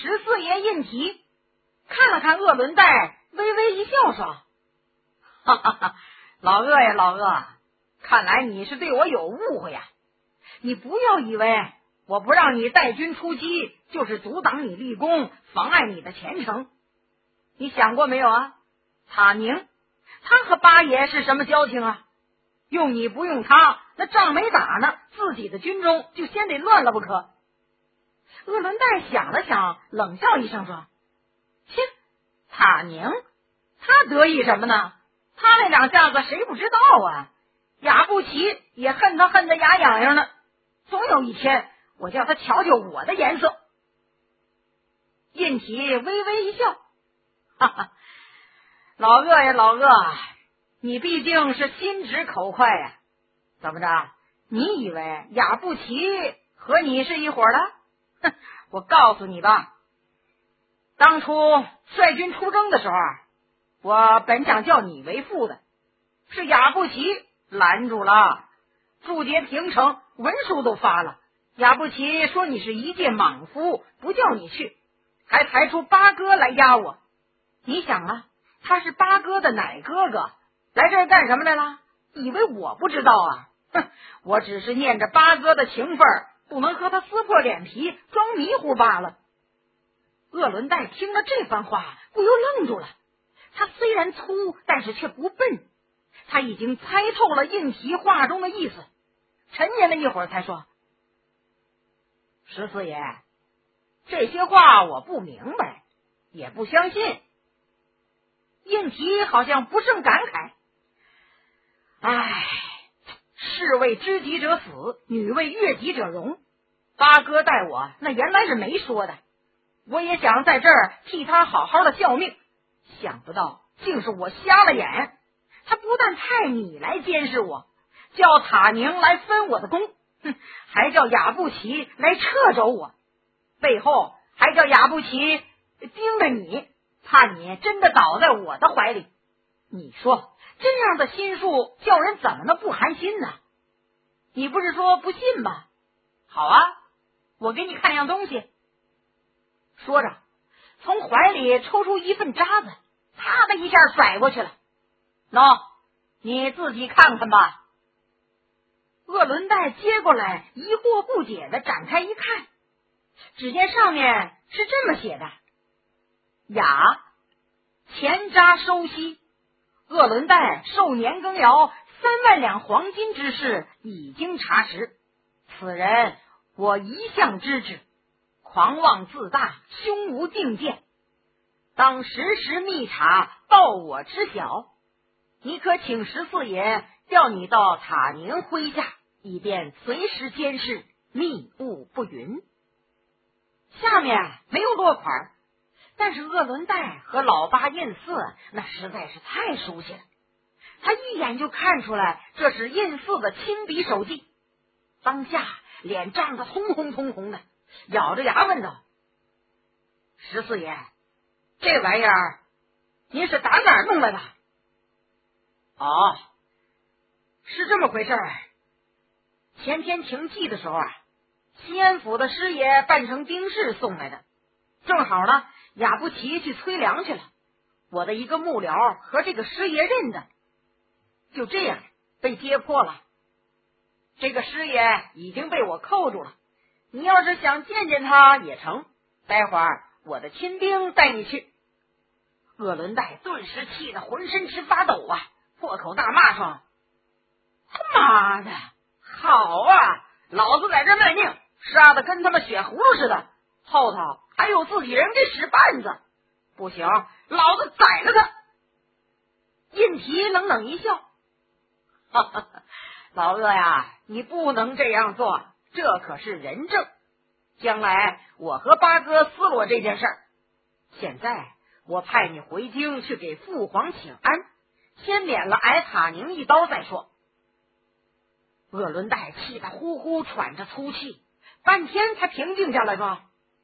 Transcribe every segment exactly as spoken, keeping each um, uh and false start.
十四爷印提看了看鄂伦带，微微一笑说：“哈哈哈，老鄂呀，老鄂，看来你是对我有误会呀。你不要以为我不让你带军出击，就是阻挡你立功，妨碍你的前程。你想过没有啊？塔宁他和八爷是什么交情啊？用你不用他，那仗没打呢，自己的军中就先得乱了不可。”鄂伦带想了想，冷笑一声说：“切，塔宁他得意什么呢？他那两下子谁不知道啊？雅布奇也恨他恨得牙痒痒呢。总有一天，我叫他瞧瞧我的颜色。”印提微微一笑：“哈哈，老鄂呀，老鄂，你毕竟是心直口快呀。怎么着？你以为雅布奇和你是一伙的？哼，我告诉你吧，当初率军出征的时候，我本想叫你为副的，是雅布奇拦住了，驻节平城，文书都发了。雅布奇说你是一介莽夫，不叫你去，还抬出八哥来压我。你想啊，他是八哥的奶哥哥，来这儿干什么来了？以为我不知道啊？哼，我只是念着八哥的情分，不能和他撕破脸皮装迷糊罢了。”鄂伦带听了这番话，不由愣住了。他虽然粗，但是却不笨，他已经猜透了印提话中的意思，沉吟了一会儿才说：“十四爷，这些话我不明白，也不相信。”印提好像不胜感慨：“唉，士为知己者死，女为悦己者容。八哥待我那原来是没说的，我也想在这儿替他好好的效命，想不到竟是我瞎了眼。他不但派你来监视我，叫塔宁来分我的功，哼，还叫雅布奇来掣肘我，背后还叫雅布奇盯着你，怕你真的倒在我的怀里。你说这样的心术叫人怎么能不寒心呢？你不是说不信吗？好啊，我给你看样东西。”说着从怀里抽出一份渣子，啪的一下甩过去了。“喏，你自己看看吧。”鄂伦带接过来，疑惑不解的展开一看，只见上面是这么写的：“雅，钱渣收息，鄂伦带受年羹尧三万两黄金之事已经查实，此人我一向知之，狂妄自大，胸无定见，当时时密查，报我知晓。你可请十四爷调你到塔宁麾下，以便随时监视，密务不云。”下面没有落款，但是鄂伦带和老八印四那实在是太熟悉了，他一眼就看出来这是印四的亲笔手记，当下脸涨得红红通红的，咬着牙问道：“十四爷，这玩意儿您是打哪儿弄来的？”“哦，是这么回事儿。前天请祭的时候啊，西安府的师爷扮成丁氏送来的，正好呢，雅布奇去催粮去了，我的一个幕僚和这个师爷认的，就这样被揭破了。这个师爷已经被我扣住了，你要是想见见他也成，待会儿我的亲兵带你去。”鄂伦带顿时气得浑身直发抖啊，破口大骂说：“他妈的，好啊，老子在这卖命，杀的跟他们血葫芦似的，后头还有自己人给使绊子，不行，老子宰了他！”印提冷冷一笑：“哈哈，老鄂呀，你不能这样做，这可是人证。将来我和八哥思罗这件事儿，现在我派你回京去给父皇请安，先免了挨塔宁一刀再说。”鄂伦带气得呼呼喘着粗气，半天才平静下来说：“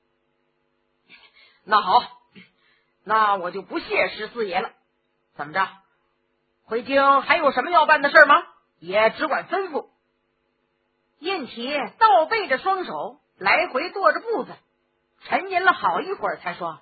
那好，那我就不谢十四爷了。怎么着？回京还有什么要办的事吗？也只管吩咐。”印提倒背着双手，来回跺着步子， 沉吟了好一会儿，才说：“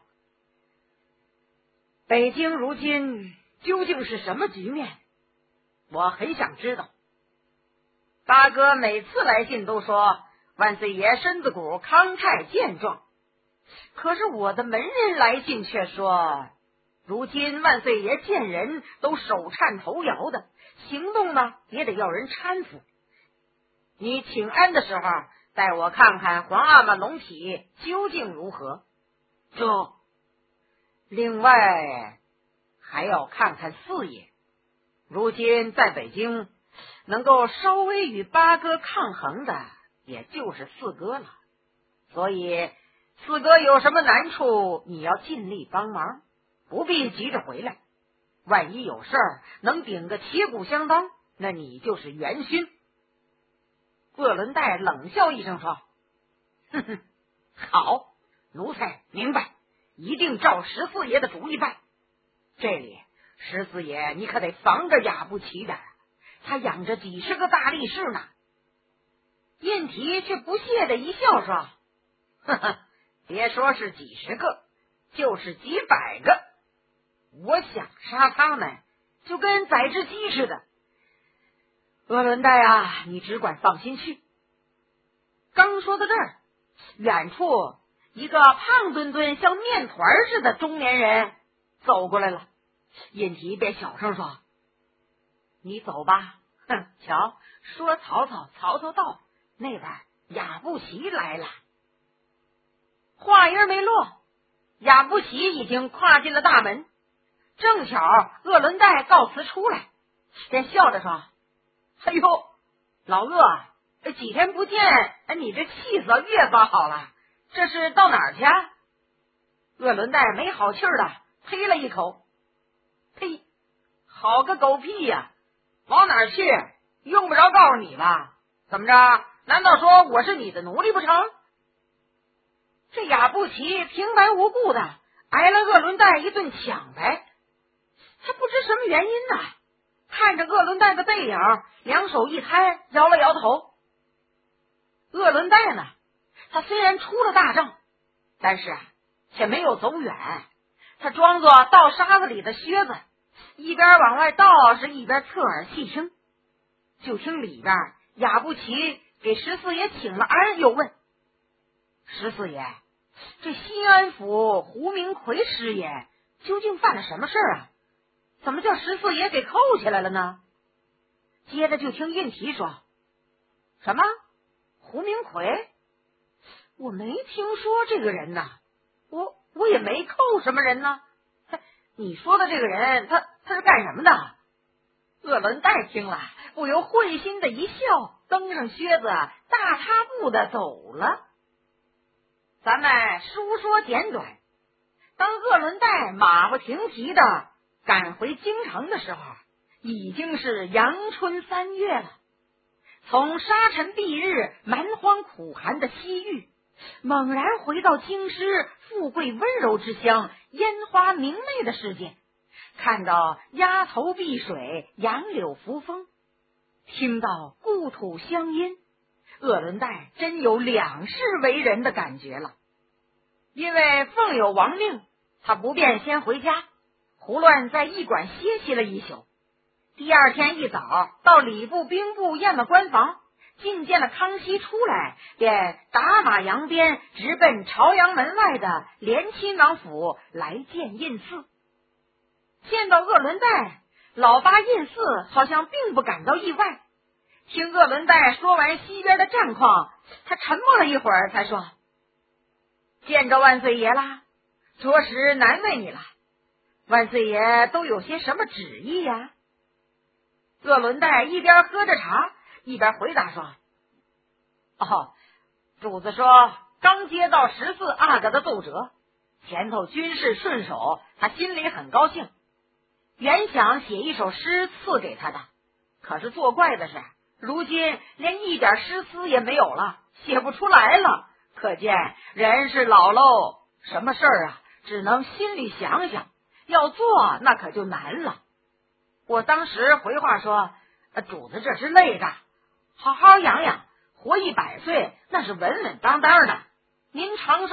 北京如今究竟是什么局面？我很想知道。八哥每次来信都说万岁爷身子骨康泰健壮，可是我的门人来信却说，如今万岁爷见人都手颤头摇的，行动呢也得要人搀扶。你请安的时候，带我看看皇阿玛龙体究竟如何。这另外还要看看四爷，如今在北京能够稍微与八哥抗衡的也就是四哥了，所以四哥有什么难处，你要尽力帮忙，不必急着回来。万一有事儿能顶个旗鼓相当，那你就是元勋。”鄂伦岱冷笑一声说：“哼哼，好，奴才明白，一定照十四爷的主意办。这里十四爷你可得防着雅不齐点，他养着几十个大力士呢。”印提却不屑的一笑说：“呵呵，别说是几十个，就是几百个，我想杀他们就跟宰只鸡似的。鄂伦岱啊，你只管放心去。”刚说到这儿，远处一个胖墩墩像面团似的中年人走过来了。印提便小声说：“你走吧。哼，瞧，说曹操，曹操到，那边雅不齐来了。”话音没落，雅不齐已经跨进了大门，正巧鄂伦岱告辞出来，便笑着说：“哎呦，老鄂，几天不见，你这气色越发好了，这是到哪儿去啊？”鄂伦岱没好气儿的呸了一口：“呸，好个狗屁呀！往哪儿去？用不着告诉你吧？怎么着？难道说我是你的奴隶不成？”这雅不齐平白无故的挨了鄂伦岱一顿抢白，他不知什么原因呢，看着鄂伦岱的背影，两手一摊，摇了摇头。鄂伦岱呢，他虽然出了大帐，但是啊，却没有走远，他装作倒沙子里的靴子，一边往外倒，是一边侧耳细听。就听里边雅不齐给十四爷请了安，又问：“十四爷，这西安府胡明奎师爷究竟犯了什么事儿啊？怎么叫十四爷给扣起来了呢？”接着就听印提说：“什么？胡明奎？我没听说这个人呐，我我也没扣什么人呢。你说的这个人，他他是干什么的？”鄂伦岱听了，不由会心的一笑，蹬上靴子，大踏步的走了。咱们书说简短，当鄂伦岱马不停蹄的赶回京城的时候，已经是阳春三月了。从沙尘蔽日、蛮荒苦寒的西域，猛然回到京师富贵温柔之乡、烟花明媚的世界，看到鸭头碧水、杨柳扶风，听到故土乡音，鄂伦岱真有两世为人的感觉了。因为奉有王令，他不便先回家，胡乱在驿馆歇息了一宿。第二天一早，到礼部兵部验了官房，觐见了康熙出来，便打马扬鞭，直奔朝阳门外的连亲王府来见印寺。见到鄂伦岱，老八印寺好像并不感到意外。听鄂伦岱说完西边的战况，他沉默了一会儿，才说：“见着万岁爷啦，着实难为你了。万岁爷都有些什么旨意呀？”鄂伦岱一边喝着茶，一边回答说：“哦，主子说刚接到十四阿哥的奏折，前头军事顺手，他心里很高兴，原想写一首诗赐给他的，可是作怪的是，如今连一点诗词也没有了，写不出来了。可见人是老喽，什么事儿啊，只能心里想想，要做那可就难了。我当时回话说，主子这是累的，好好养养，活一百岁那是稳稳当当的。您长寿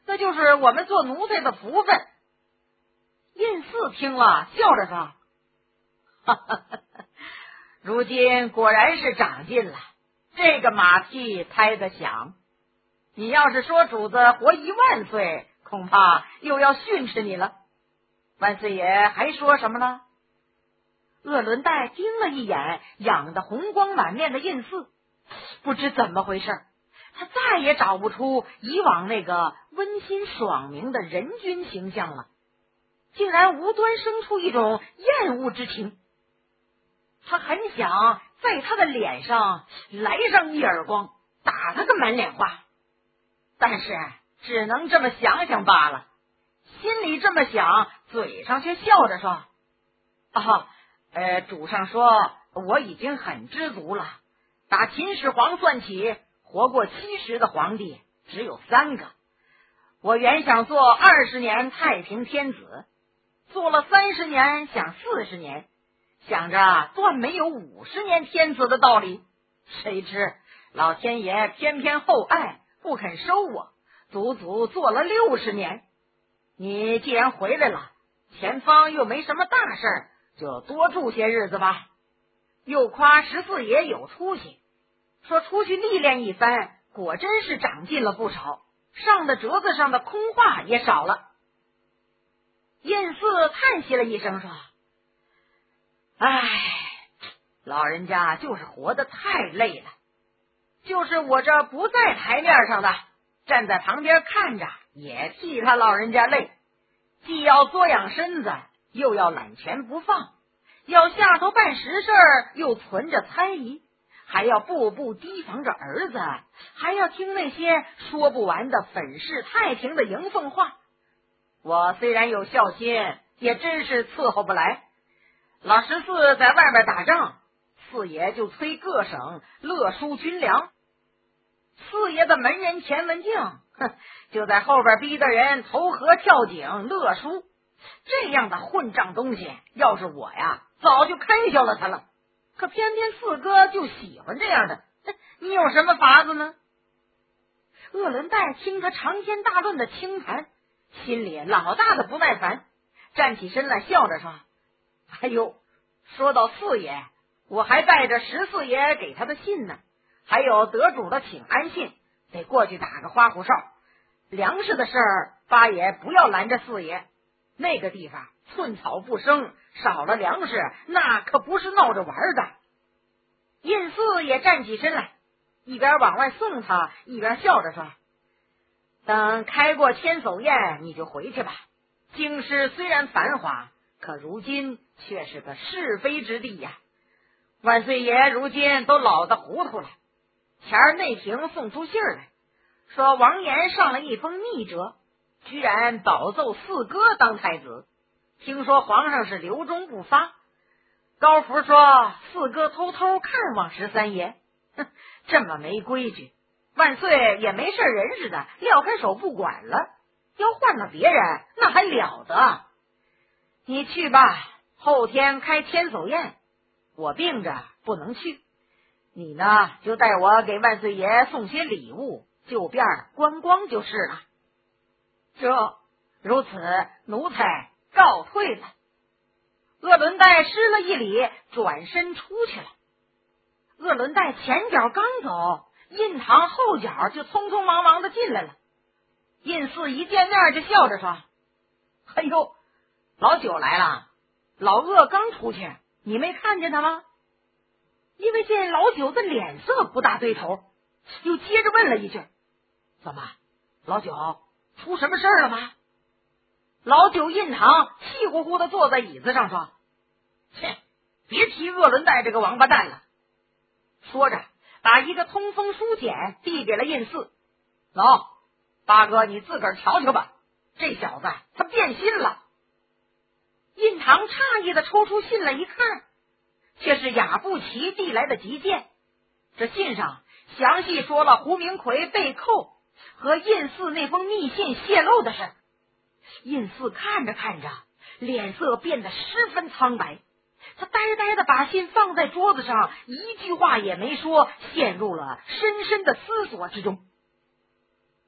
那就是我们做奴才的福分。印四听了，笑着说：“哈哈哈，如今果然是长进了，这个马屁拍得响。你要是说主子活一万岁，恐怕又要训斥你了。万岁爷还说什么呢？”鄂伦岱盯了一眼养得红光满面的印四，不知怎么回事，他再也找不出以往那个温馨爽明的人君形象了，竟然无端生出一种厌恶之情。他很想在他的脸上来上一耳光，打他个满脸花，但是只能这么想想罢了。心里这么想，嘴上却笑着说：“啊，呃，主上说我已经很知足了。打秦始皇算起，活过七十的皇帝只有三个。我原想做二十年太平天子，做了三十年，想四十年，想着断没有五十年天子的道理。谁知老天爷偏偏厚爱，不肯收我，足足做了六十年。你既然回来了，前方又没什么大事儿，就多住些日子吧。”又夸十四爷有出息，说出去历练一番，果真是长进了不少，上的折子上的空话也少了。印四叹息了一声说：“唉，老人家就是活得太累了，就是我这不在台面上的，站在旁边看着也替他老人家累，既要作养身子，又要揽权不放，要下头办实事儿，又存着猜疑，还要步步提防着儿子，还要听那些说不完的粉饰太平的迎奉话。我虽然有孝心，也真是伺候不来。老十四在外边打仗，四爷就催各省勒输军粮，四爷的门人钱文静，哼，就在后边逼得人投河跳井勒输。这样的混账东西，要是我呀，早就开销了他了。可偏偏四哥就喜欢这样的，你有什么法子呢？”鄂伦岱听他长篇大论的轻谈，心里老大的不耐烦，站起身来笑着说：“哎呦，说到四爷，我还带着十四爷给他的信呢，还有得主的请安信，得过去打个花胡哨。粮食的事儿，八爷不要拦着四爷，那个地方寸草不生，少了粮食，那可不是闹着玩的。”印四也站起身来，一边往外送他，一边笑着说：“等开过千叟宴，你就回去吧。京师虽然繁华，可如今却是个是非之地呀。万岁爷如今都老得糊涂了。前儿内廷送出信来，说王延上了一封密折，居然保奏四哥当太子。听说皇上是留中不发。高福说四哥偷偷看望十三爷，哼，这么没规矩，万岁也没事人似的撂开手不管了。要换了别人，那还了得？你去吧，后天开千叟宴，我病着不能去，你呢就带我给万岁爷送些礼物，就便观光就是了。这如此，奴才告退了。”鄂伦岱施了一礼，转身出去了。鄂伦岱前脚刚走，印堂后脚就匆匆忙忙的进来了。印四一见面就笑着说：“哎呦，老九来了，老鄂刚出去，你没看见他吗？”因为见老九的脸色不大对头，又接着问了一句：“怎么，老九出什么事了吗？”老九印堂气呼呼的坐在椅子上说：“切，别提鄂伦岱这个王八蛋了。”说着把一个通风书简递给了印四：“喏，八哥你自个儿瞧瞧吧，这小子他变心了。”印堂诧异的抽出信来一看，却是雅布奇递来的急件。这信上详细说了胡明奎被扣和印四那封密信泄露的事。印四看着看着，脸色变得十分苍白，他呆呆的把信放在桌子上，一句话也没说，陷入了深深的思索之中。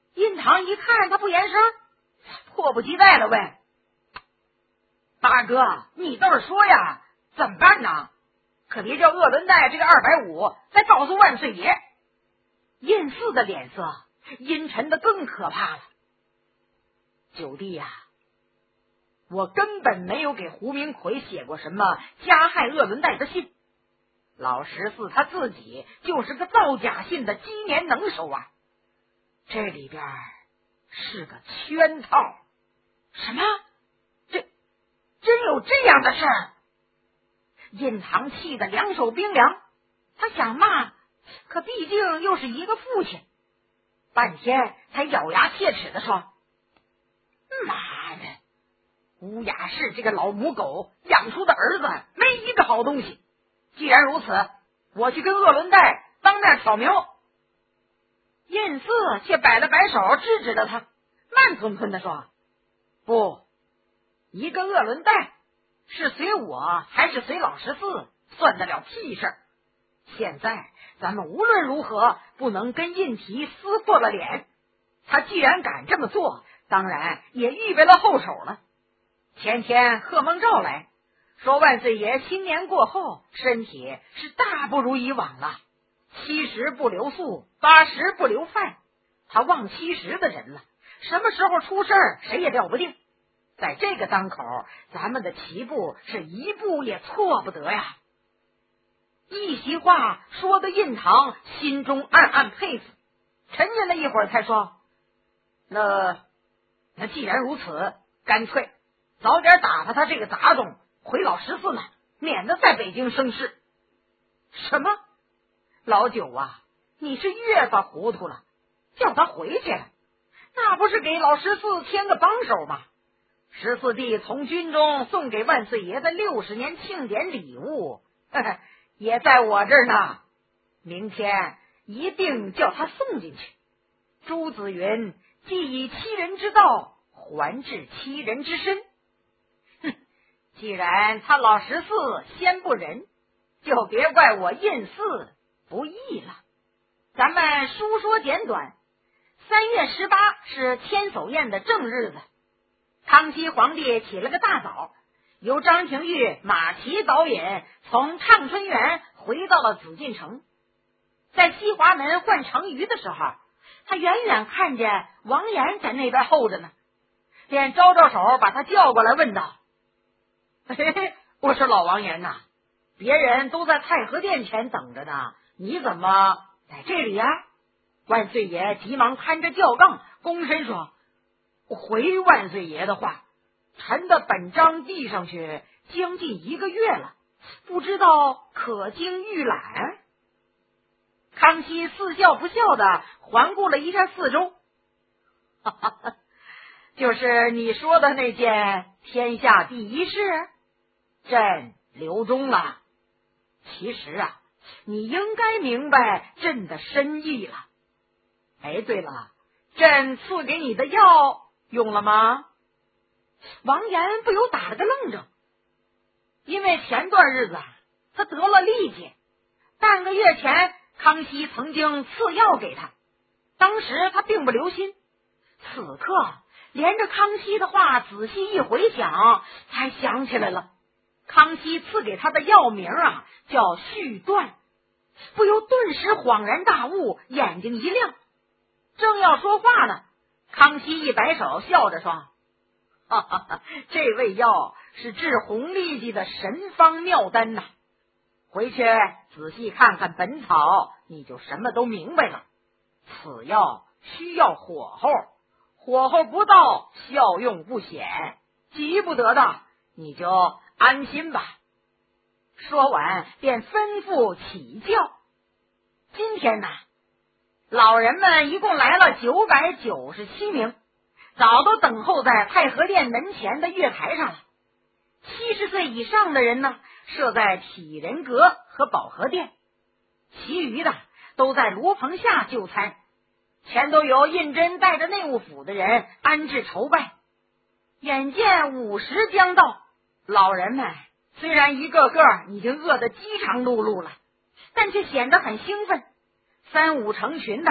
印堂一看他不言声，迫不及待的问：“大哥，你倒是说呀，怎么办呢？可别叫鄂伦带这个二百五再告诉万岁爷。”印四的脸色阴沉的更可怕了。九弟呀、啊，我根本没有给胡明奎写过什么加害鄂伦带的信。老十四他自己就是个造假信的积年能手啊，这里边是个圈套。什么？这真有这样的事儿？印堂气得两手冰凉，他想骂，可毕竟又是一个父亲，半天才咬牙切齿的说：“妈的，乌雅氏这个老母狗养出的儿子没一个好东西。既然如此，我去跟鄂伦带当面挑明。”印四却摆了摆手制止了他，慢吞吞的说：“不，一个鄂伦带是随我还是随老十四算得了屁事儿。现在咱们无论如何不能跟印提撕破了脸，他既然敢这么做，当然也预备了后手了。前天贺梦照来说，万岁爷新年过后身体是大不如以往了，七十不留宿，八十不留饭，他忘七十的人了，什么时候出事儿谁也料不定。在这个当口，咱们的齐步是一步也错不得呀。”一席话说的印堂心中暗暗佩服，沉吟了一会儿才说：“那那既然如此，干脆早点打发他这个杂种回老十四那，免得在北京生事。”什么？老九啊，你是越发糊涂了，叫他回去了，那不是给老十四添个帮手吗？十四弟从军中送给万岁爷的六十年庆典礼物，呵呵，也在我这儿呢，明天一定叫他送进去。朱子云既以欺人之道还治欺人之身，哼，既然他老十四先不仁，就别怪我印四不义了。咱们书说简短，三月十八是千叟宴的正日子。康熙皇帝起了个大早，由张廷玉、马齐导引从畅春园回到了紫禁城。在西华门换成鱼的时候，他远远看见王岩在那边候着呢，便招招手把他叫过来，问道：“嘿嘿，我说老王岩呐，别人都在太和殿前等着呢，你怎么在这里呀？”万岁爷急忙摊着轿杠，躬身说：“回万岁爷的话，臣的本章递上去将近一个月了，不知道可经预览？”康熙似笑不笑的环顾了一下四周，哈哈哈，就是你说的那件天下第一事，朕留中了。其实啊，你应该明白朕的深意了。哎，对了，朕赐给你的药用了吗？王岩不由打了个愣怔，因为前段日子他得了痢疾，半个月前康熙曾经赐药给他，当时他并不留心，此刻连着康熙的话仔细一回想，才想起来了，康熙赐给他的药名啊叫续断，不由顿时恍然大悟，眼睛一亮，正要说话呢，康熙一摆手，笑着说：“哈哈哈，这味药是治红痢疾的神方妙丹呐！回去仔细看看本草，你就什么都明白了。此药需要火候，火候不到，效用不显，急不得的，你就安心吧。”说完便吩咐起轿。今天呢，老人们一共来了九百九十七名，早都等候在太和殿门前的月台上了。七十岁以上的人呢，设在体仁阁和保和殿，其余的都在炉棚下就餐，全都由胤禛带着内务府的人安置筹办。眼见午时将到，老人们虽然一个个已经饿得饥肠辘辘了，但却显得很兴奋，三五成群的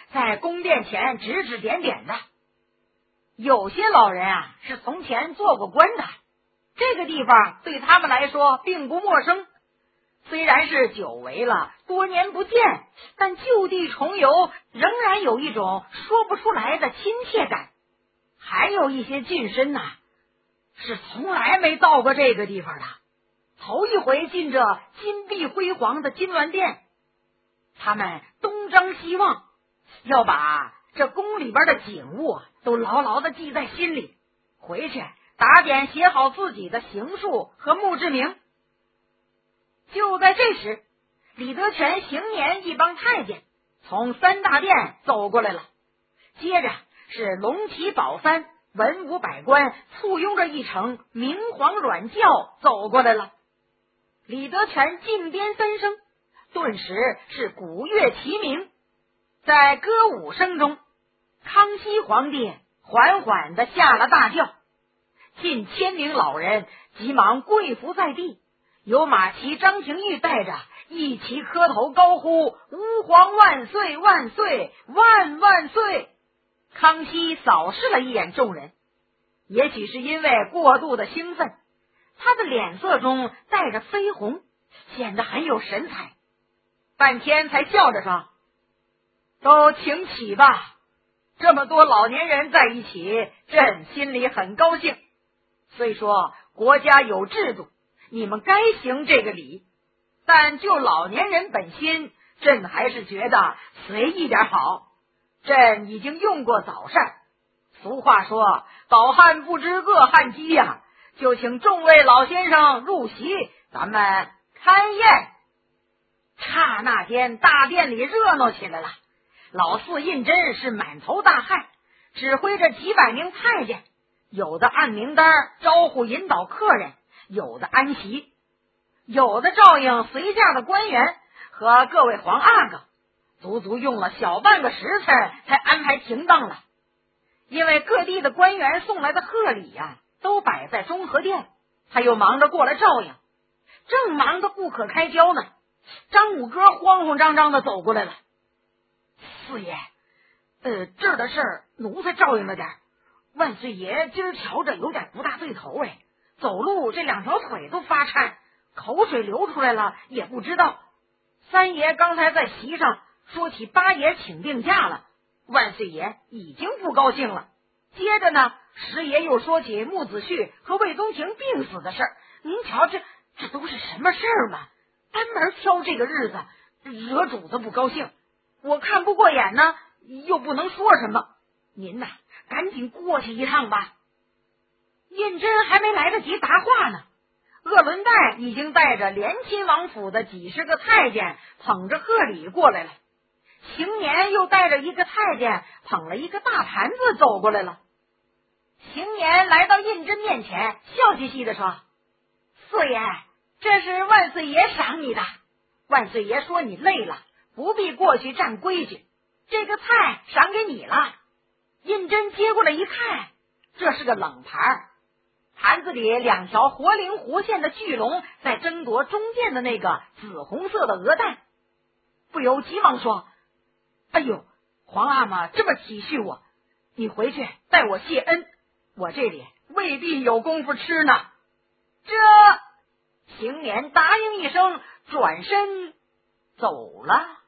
在宫殿前指指点点的。有些老人啊是从前做过官的，这个地方对他们来说并不陌生。虽然是久违了，多年不见，但就地重游仍然有一种说不出来的亲切感。还有一些近身呐、啊，是从来没到过这个地方的，头一回进这金碧辉煌的金銮殿。他们东张西望，要把这宫里边的景物都牢牢的记在心里，回去打点写好自己的行数和墓志铭。就在这时，李德全行辇一帮太监从三大殿走过来了，接着是龙旗宝幡，文武百官簇拥着一乘明黄软轿走过来了。李德全进鞭三声，顿时是鼓乐齐鸣，在歌舞声中，康熙皇帝缓缓地下了大轿，近千名老人急忙跪伏在地，由马骑张廷玉带着一齐磕头高呼吾皇万岁万岁万万岁。康熙扫视了一眼众人，也许是因为过度的兴奋，他的脸色中带着绯红，显得很有神采，半天才笑着说：都请起吧，这么多老年人在一起，朕心里很高兴。虽说国家有制度，你们该行这个礼，但就老年人本心，朕还是觉得随意点好。朕已经用过早膳，俗话说饱汉不知饿汉饥呀、啊，就请众位老先生入席，咱们开宴。刹那间大殿里热闹起来了，老四胤禛是满头大汗，指挥着几百名太监，有的按名单招呼引导客人，有的安席，有的照应随驾的官员和各位皇阿哥，足足用了小半个时辰才安排停当了。因为各地的官员送来的贺礼呀、啊，都摆在中和殿，他又忙着过来照应，正忙得不可开交呢，张五哥慌慌张张的走过来了。四爷，呃，这儿的事儿奴才照应了点，万岁爷今儿瞧着有点不大对头哎，走路这两条腿都发颤，口水流出来了也不知道。三爷刚才在席上说起八爷请病假了，万岁爷已经不高兴了。接着呢，十爷又说起穆子旭和魏宗廷病死的事儿，您瞧这这都是什么事儿嘛？专门挑这个日子，惹主子不高兴。我看不过眼呢，又不能说什么，您呐，赶紧过去一趟吧。胤禛还没来得及答话呢，鄂伦岱已经带着连亲王府的几十个太监捧着贺礼过来了，邢年又带着一个太监捧了一个大盘子走过来了。邢年来到胤禛面前，笑嘻嘻地说：四爷，这是万岁爷赏你的，万岁爷说你累了，不必过去占规矩，这个菜赏给你了。胤禛接过来一看，这是个冷盘，盘子里两条活灵活现的巨龙在争夺中间的那个紫红色的鹅蛋，不由急忙说：哎呦，皇阿玛这么体恤我，你回去代我谢恩，我这里未必有功夫吃呢。这邢年答应一声，转身走了。